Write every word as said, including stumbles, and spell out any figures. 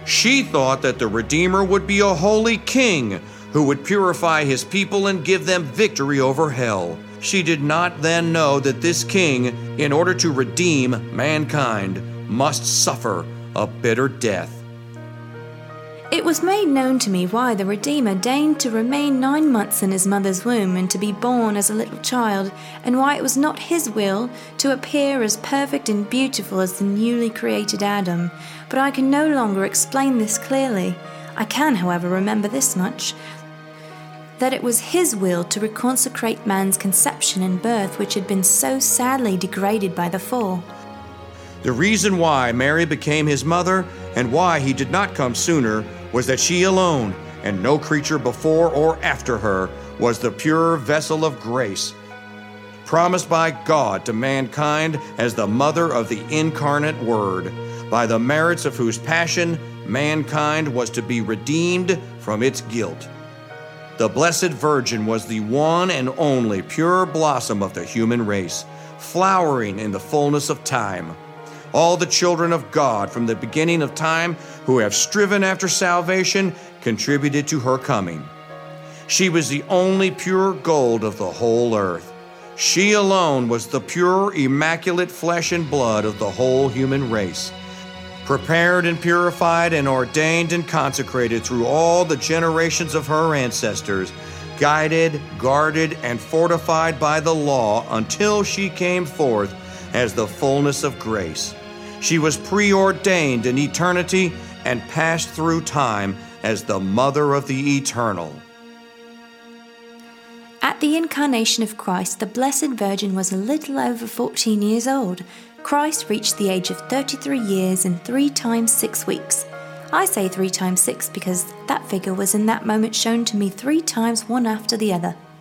She thought that the Redeemer would be a holy king who would purify his people and give them victory over hell. She did not then know that this king, in order to redeem mankind, must suffer a bitter death. It was made known to me why the Redeemer deigned to remain nine months in his mother's womb and to be born as a little child, and why it was not his will to appear as perfect and beautiful as the newly created Adam. But I can no longer explain this clearly. I can, however, remember this much, that it was his will to reconsecrate man's conception and birth, which had been so sadly degraded by the fall. The reason why Mary became his mother and why he did not come sooner was that she alone, and no creature before or after her, was the pure vessel of grace, promised by God to mankind as the mother of the incarnate Word, by the merits of whose passion mankind was to be redeemed from its guilt. The Blessed Virgin was the one and only pure blossom of the human race, flowering in the fullness of time. All the children of God from the beginning of time who have striven after salvation contributed to her coming. She was the only pure gold of the whole earth. She alone was the pure, immaculate flesh and blood of the whole human race, prepared and purified and ordained and consecrated through all the generations of her ancestors, guided, guarded, and fortified by the law until she came forth as the fullness of grace. She was preordained in eternity and passed through time as the Mother of the Eternal. At the incarnation of Christ, the Blessed Virgin was a little over fourteen years old. Christ reached the age of thirty-three years and three times six weeks. I say three times six because that figure was in that moment shown to me three times, one after the other.